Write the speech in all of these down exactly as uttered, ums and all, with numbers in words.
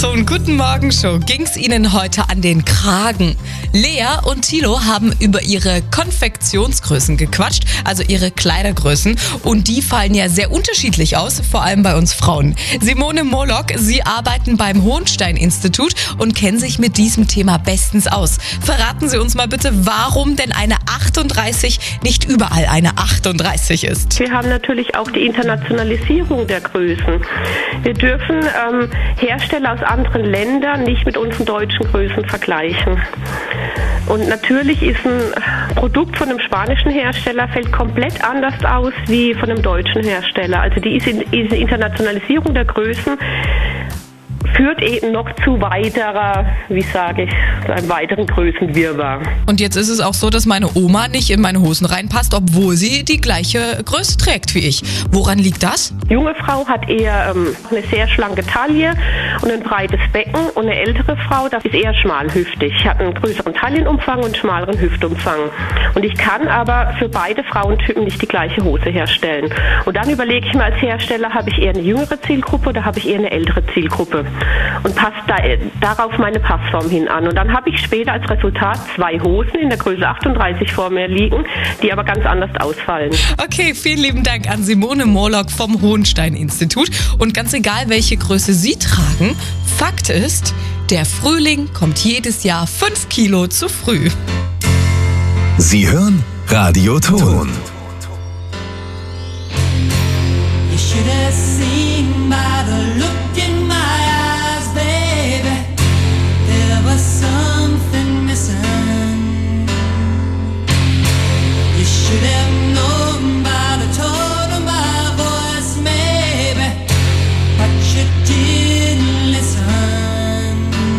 Radioton Guten Morgen Show ging's Ihnen heute an den Kragen. Lea und Thilo haben über ihre Konfektionsgrößen gequatscht, also ihre Kleidergrößen. Und die fallen ja sehr unterschiedlich aus, vor allem bei uns Frauen. Simone Moloch, sie arbeiten beim Hohenstein-Institut und kennen sich mit diesem Thema bestens aus. Verraten Sie uns mal bitte, warum denn eine achtunddreißig nicht überall eine achtunddreißig ist. Wir haben natürlich auch die Internationalisierung der Größen. Wir dürfen ähm, Hersteller aus anderen Ländern nicht mit unseren deutschen Größen vergleichen. Und natürlich ist ein Produkt von einem spanischen Hersteller fällt komplett anders aus wie von einem deutschen Hersteller. Also die Internationalisierung der Größen führt eben noch zu weiterer, wie sage ich, zu einem weiteren Größenwirrwarr. Und jetzt ist es auch so, dass meine Oma nicht in meine Hosen reinpasst, obwohl sie die gleiche Größe trägt wie ich. Woran liegt das? Die junge Frau hat eher ähm, eine sehr schlanke Taille und ein breites Becken und eine ältere Frau, das ist eher schmalhüftig, hat einen größeren Taillenumfang und einen schmaleren Hüftumfang. Und ich kann aber für beide Frauentypen nicht die gleiche Hose herstellen. Und dann überlege ich mir als Hersteller, habe ich eher eine jüngere Zielgruppe oder habe ich eher eine ältere Zielgruppe? Und passt da, darauf meine Passform hin an. Und dann habe ich später als Resultat zwei Hosen in der Größe achtunddreißig vor mir liegen, die aber ganz anders ausfallen. Okay, vielen lieben Dank an Simone Moloch vom Hohenstein-Institut. Und ganz egal, welche Größe Sie tragen, Fakt ist, der Frühling kommt jedes Jahr fünf Kilo zu früh. Sie hören Radioton. You should have seen by the look in my eyes, baby. There was something missing. You should have known by the tone of my voice, maybe, but you didn't listen.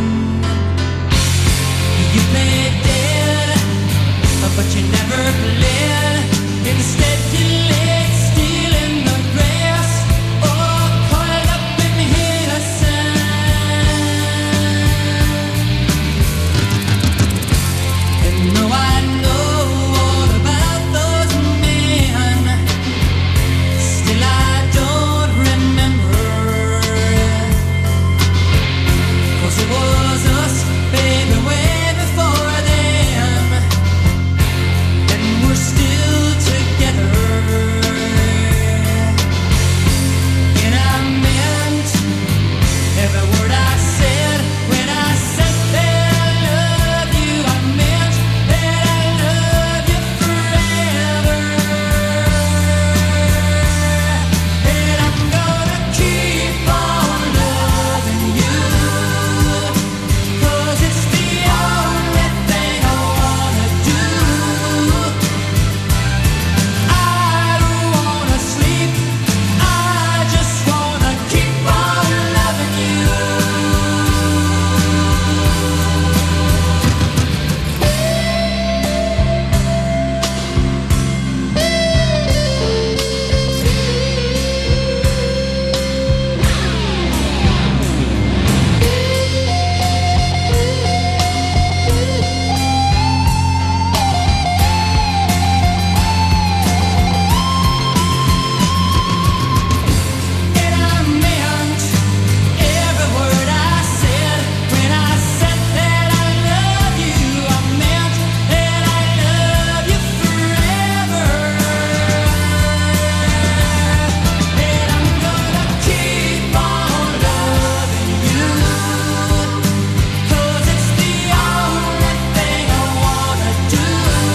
You played dead, but you never played. Instead you laid still in the grass, or coiled up in the sand. And though I know all about those men, still I don't remember. 'Cause it was us, baby, way before them, and we're still together. And I meant every word I said when I said that I love you. I meant that I love you forever. And I'm gonna keep on loving you, 'cause it's the only thing I wanna do. I don't wanna sleep, I just wanna keep on loving you. And I meant every word I said when I said that I love you. I meant that I love you forever. And I'm gonna keep on loving you, 'cause it's the only thing I wanna do.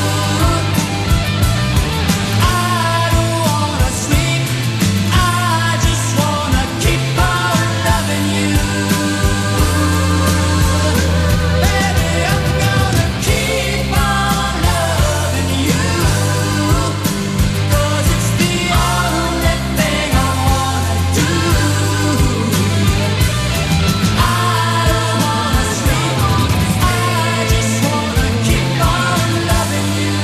I don't wanna sleep, I just wanna keep on loving you. Baby, I'm gonna keep on loving you, 'cause it's the only thing I wanna do. I don't wanna sleep, I just wanna keep on loving you.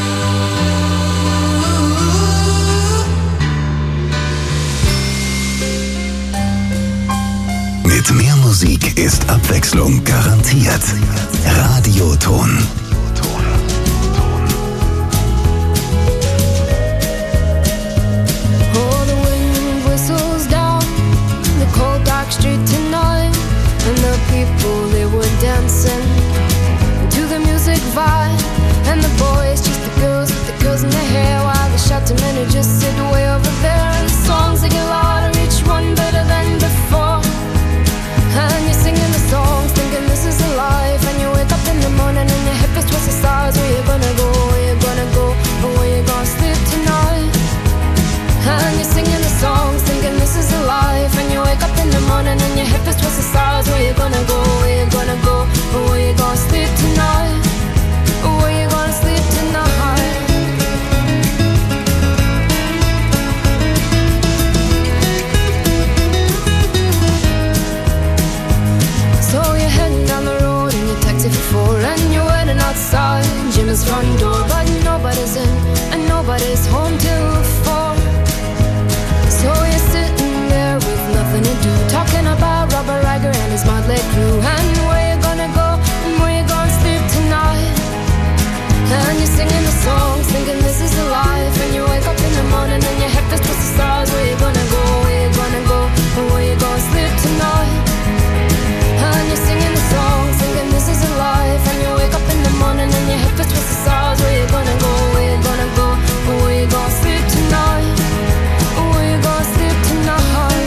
Mit mehr Musik ist Abwechslung garantiert. Radioton. Oh, the wind whistles down the cold dark street tonight, and before, and you're waiting outside Jimmy's front door, but nobody's in and nobody's home till four. So you're sitting there with nothing to do, talking about Robert Riger and his motley crew, and where you gonna go and where you gonna sleep tonight. And you're singing the songs, thinking this is the life, and you wake up in the morning and your head feels towards the stars. Where you gonna go, where you gonna go, and where you gonna sleep tonight. And you're singing the songs, thinking this is a life, and you wake up in the morning and your head feels towards the stars. Where you gonna go, where you gonna go, and where you gonna sleep tonight. Where you gonna sleep tonight.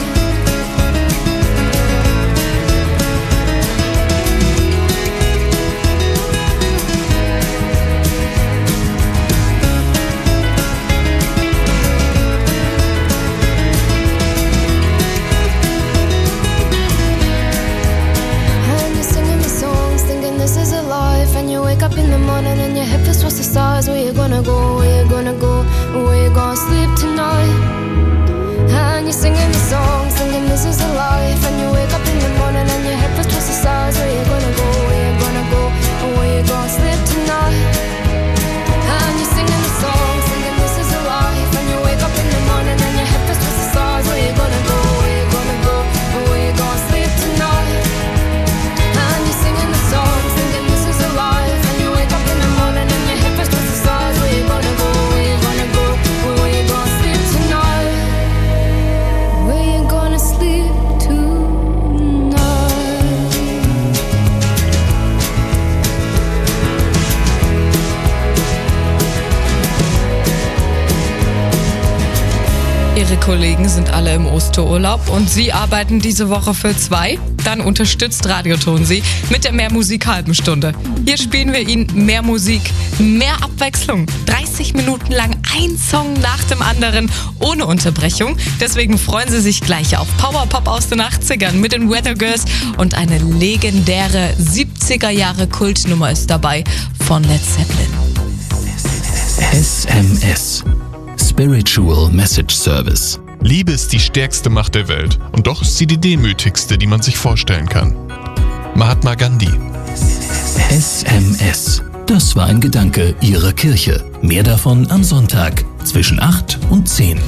And you wake up in the morning and your head feels towards the stars. Where you gonna go, where you gonna go, where you gonna sleep tonight. And you're singing the song, thinking this is a life, and you wake up in the morning and your head feels towards the stars. Where you gonna go, where you gonna go, where you gonna sleep tonight. And you're singing the song, thinking this is a life, and you wake up in the morning and your head feels towards the stars. Where you gonna go, where you gonna go, where you gonna sleep tonight. And you're singing the song, thinking this is a life, and you wake up in the morning and your head feels towards the stars. Where you gonna go, where you gonna go, where you gonna sleep tonight. Where you gonna sleep tonight. Ihre Kollegen sind alle im Osterurlaub und Sie arbeiten diese Woche für zwei. Dann unterstützt Radioton Sie mit der Mehr Musik halben Stunde. Hier spielen wir Ihnen mehr Musik, mehr Abwechslung. dreißig Minuten lang ein Song nach dem anderen, ohne Unterbrechung. Deswegen freuen Sie sich gleich auf Powerpop aus den achtzigern mit den Weather Girls und eine legendäre siebziger Jahre Kultnummer ist dabei von Led Zeppelin. S M S. Spiritual Message Service. Liebe ist die stärkste Macht der Welt und doch ist sie die demütigste, die man sich vorstellen kann. Mahatma Gandhi. S M S. Das war ein Gedanke Ihrer Kirche. Mehr davon am Sonntag zwischen acht und zehn.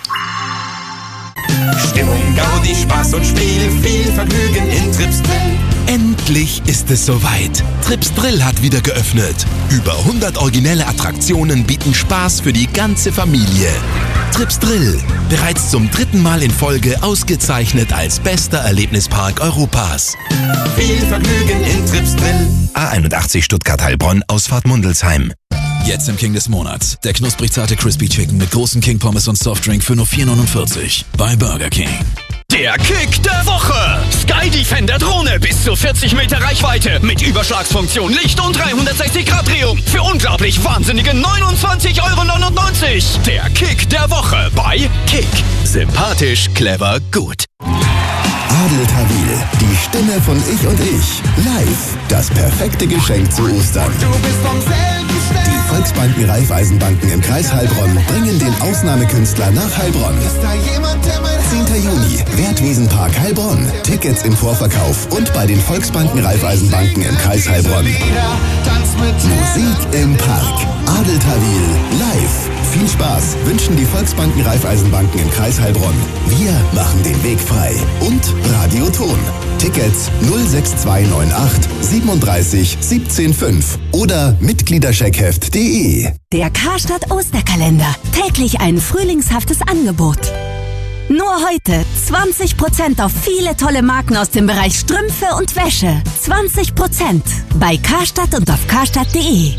Stimmung, Gaudi, Spaß und Spiel, viel Vergnügen in Trips Drill. Endlich ist es soweit. Trips Drill hat wieder geöffnet. Über hundert originelle Attraktionen bieten Spaß für die ganze Familie. Trips Drill, bereits zum dritten Mal in Folge ausgezeichnet als bester Erlebnispark Europas. Viel Vergnügen in Trips Drill. A einundachtzig Stuttgart-Heilbronn, Ausfahrt Mundelsheim. Jetzt im King des Monats. Der knusprig zarte Crispy Chicken mit großen King Pommes und Softdrink für nur vier neunundvierzig bei Burger King. Der Kick der Woche. Sky Defender Drohne bis zu vierzig Meter Reichweite mit Überschlagsfunktion, Licht und dreihundertsechzig Grad Drehung für unglaublich wahnsinnige neunundzwanzig Euro neunundneunzig. Der Kick der Woche bei Kick. Sympathisch, clever, gut. Adel Tawil, die Stimme von Ich und Ich. Live, das perfekte Geschenk zu Ostern. Du bist vom selben Stern. Die Volksbanken Raiffeisenbanken im Kreis Heilbronn bringen den Ausnahmekünstler nach Heilbronn. Ist da jemand, der mein zehnter Juni, Wertwiesenpark Heilbronn. Tickets im Vorverkauf und bei den Volksbanken Raiffeisenbanken im Kreis Heilbronn. tanzt mit Musik im Park. Adel Tawil, live. Viel Spaß wünschen die Volksbanken Raiffeisenbanken im Kreis Heilbronn. Wir machen den Weg frei. Und Radioton. Tickets null sechs zwei neun acht siebenunddreißig siebzehn fünf oder mitgliedercheckheft punkt de. Der Karstadt Osterkalender. Täglich ein frühlingshaftes Angebot. Nur heute zwanzig Prozent auf viele tolle Marken aus dem Bereich Strümpfe und Wäsche. zwanzig Prozent bei Karstadt und auf karstadt punkt de.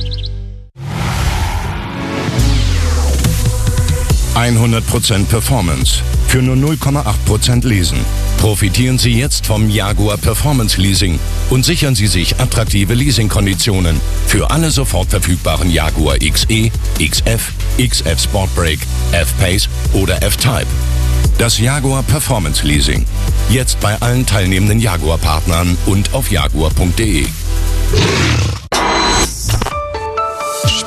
hundert Prozent Performance für nur null Komma acht Prozent Leasen. Profitieren Sie jetzt vom Jaguar Performance Leasing und sichern Sie sich attraktive Leasingkonditionen für alle sofort verfügbaren Jaguar X E, X F, X F Sportbrake, F-Pace oder F-Type. Das Jaguar Performance Leasing. Jetzt bei allen teilnehmenden Jaguar-Partnern und auf jaguar punkt de.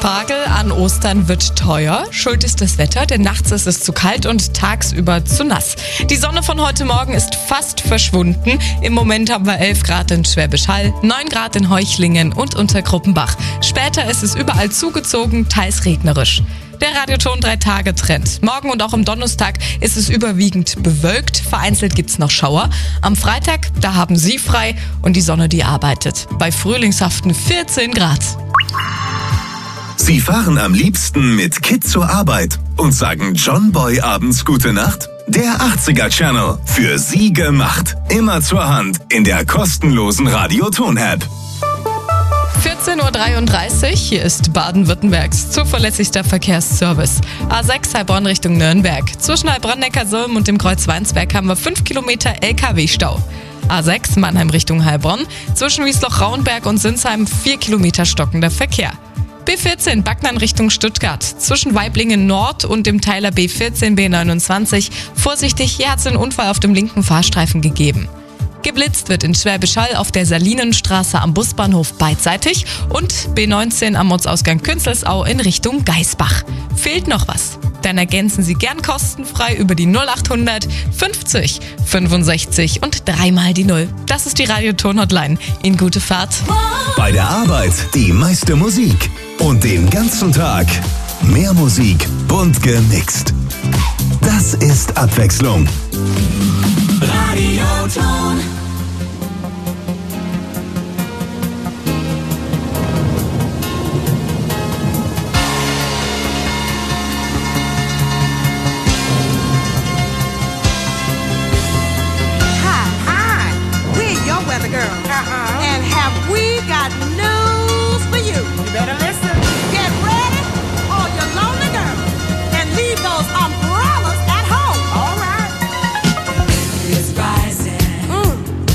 Spargel an Ostern wird teuer. Schuld ist das Wetter, denn nachts ist es zu kalt und tagsüber zu nass. Die Sonne von heute Morgen ist fast verschwunden. Im Moment haben wir elf Grad in Schwäbisch Hall, neun Grad in Heuchlingen und Untergruppenbach. Später ist es überall zugezogen, teils regnerisch. Der Radioton drei Tage Trend. Morgen und auch am Donnerstag ist es überwiegend bewölkt. Vereinzelt gibt's noch Schauer. Am Freitag, da haben Sie frei und die Sonne, die arbeitet. Bei frühlingshaften vierzehn Grad. Sie fahren am liebsten mit Kit zur Arbeit und sagen John Boy abends Gute Nacht? Der achtziger Channel. Für Sie gemacht. Immer zur Hand in der kostenlosen Radioton-App. vierzehn Uhr dreiunddreißig, hier ist Baden-Württembergs zuverlässigster Verkehrsservice. A sechs Heilbronn Richtung Nürnberg. Zwischen Heilbronn-Neckarsulm und dem Kreuz Weinsberg haben wir fünf Kilometer L K W-Stau. A sechs Mannheim Richtung Heilbronn. Zwischen Wiesloch-Rauenberg und Sinsheim vier Kilometer stockender Verkehr. B vierzehn Backnang Richtung Stuttgart. Zwischen Waiblingen Nord und dem Teiler B vierzehn B neunundzwanzig. Vorsichtig, hier hat es einen Unfall auf dem linken Fahrstreifen gegeben. Geblitzt wird in Schwäbisch Hall auf der Salinenstraße am Busbahnhof beidseitig und B neunzehn am Ortsausgang Künzelsau in Richtung Geisbach. Fehlt noch was? Dann ergänzen Sie gern kostenfrei über die null achthundert fünfzig fünfundsechzig und dreimal die Null. Das ist die Radioton-Hotline. Ihnen gute Fahrt. Bei der Arbeit die meiste Musik und den ganzen Tag mehr Musik, bunt gemixt. Das ist Abwechslung. Radioton. Hi, hi. We're your weather girls. Uh-huh. And have we got news for you? You better listen. Get ready, all your lonely girls, and leave those umbrellas at home. All right. It's rising. Mm.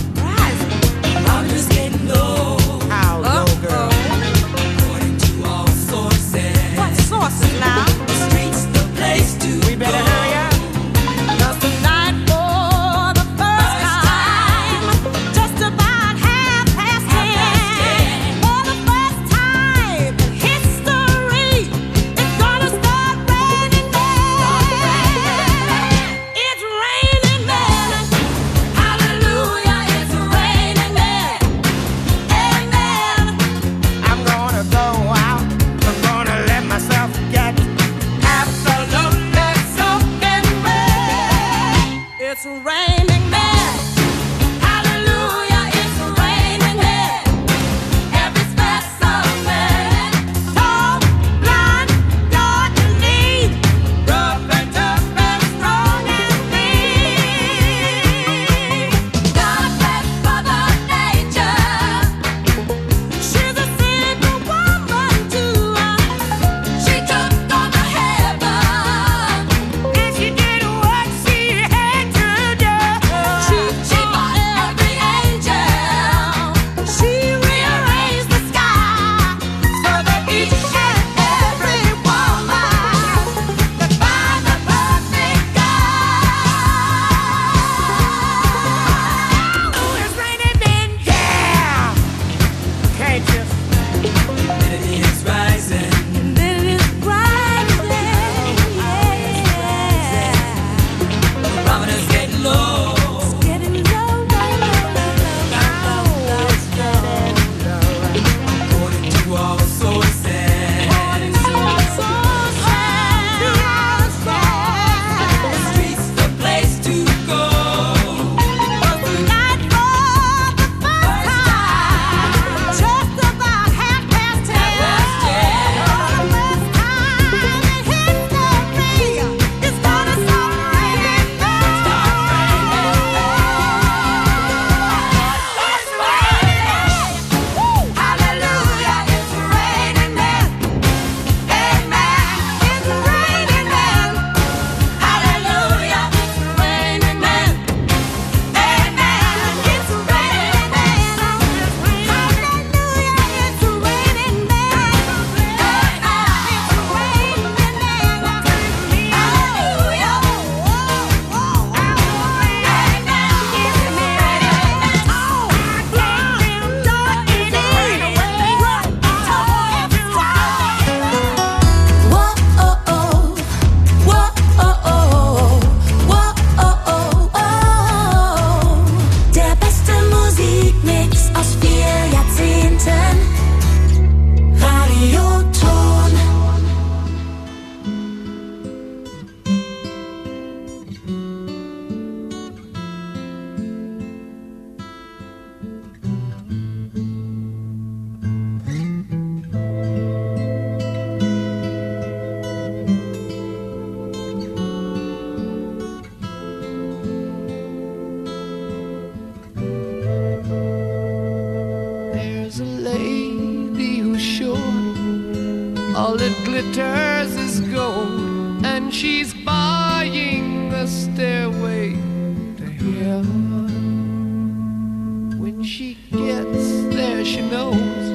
All that glitters is gold, and she's buying a stairway to heaven. When she gets there, she knows